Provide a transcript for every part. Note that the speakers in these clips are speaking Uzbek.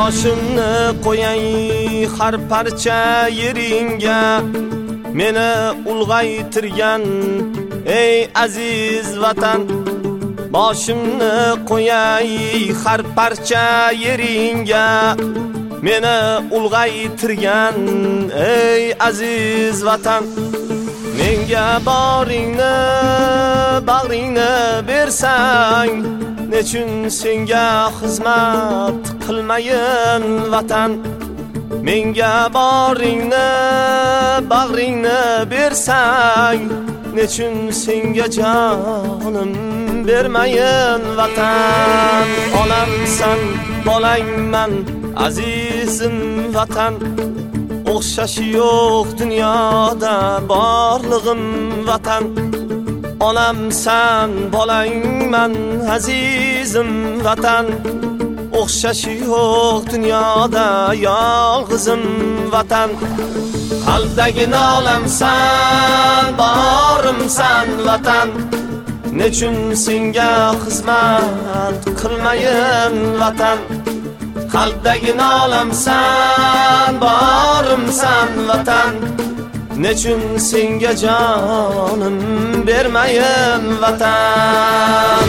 boshimni qo'yay har parcha yeringga, meni ulg'aytirgan ey aziz vatan. Boshimni qo'yay har parcha yeringga, meni ulg'aytirgan ey aziz vatan. Menga boringni, bag'ringni bersang, nechun senga xizmat qilmayin vatan. Menga boringni, bag'ringni bersang, nechun senga jonim bermayin vatan. Onamsan, bolangman, azizim vatan. O'xshashi yo'q dunyoda borlig'im vatan. Onamsan, bolangman, azizim vatan. O'xshashi yo'q dunyoda yolg'izim vatan. Qalbdagi nolamsan, borimsan vatan. Nechun senga xizmat qilmayin vatan. Qalbdagi nolamsan, borimsan vatan. Nechun senga jonim bermayin vatan.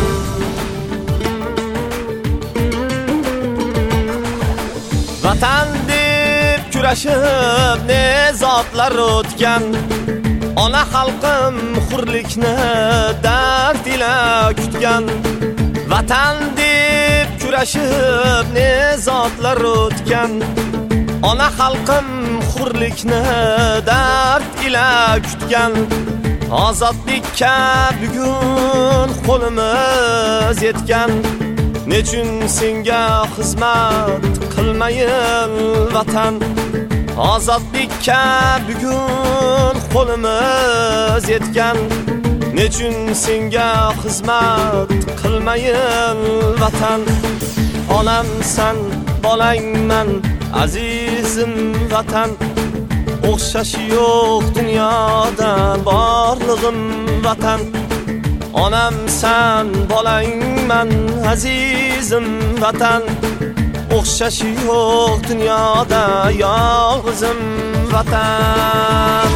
Vatan deb kurashib ne zotlar o'tgan, ona xalqim hurlikni dard ila kutgan. Vatan deb kurashib ne zotlar o'tgan, ona xalqim hurlikni dard ila kutgan. Ozodlikka bugun qo'limiz yetgan, nechun senga xizmat qilmayin vatan. Ozodlikka bugun qo'limiz yetgan, nechun senga xizmat qilmayin vatan. Onamsan, bolangman, azizim vatan. O'xshashi yo'q dunyoda borlig'im vatan. Onamsan, bolangman, azizim vatan. O'xshashi yo'q dunyoda yolg'izim vatan.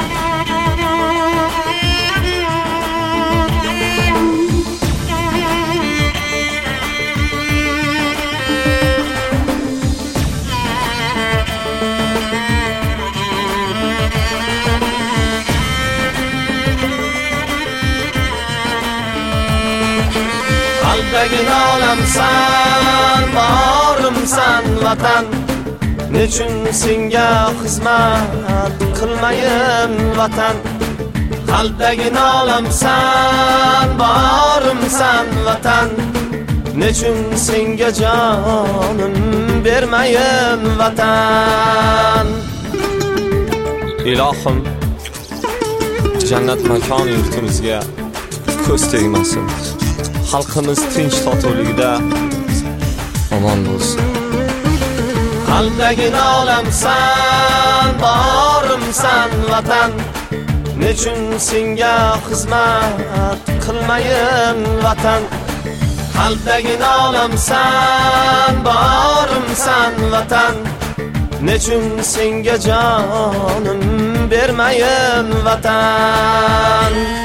Qalbdagi nolamsan, borimsan vatan. Nechun senga xizmat qilmayin vatan. Qalbdagi nolamsan, borimsan vatan. Nechun senga jonim bermayin vatan. Ilohim, jannat makon yurtimizga ko'z tegmasin. Xalqimiz tinch totuvligida omon bo'lsin. Qalbdagi nolamsan, borimsan vatan. Nechun senga xizmat qilmayin vatan. Qalbdagi nolamsan, borimsan vatan. Nechun senga jonim bermayin vatan.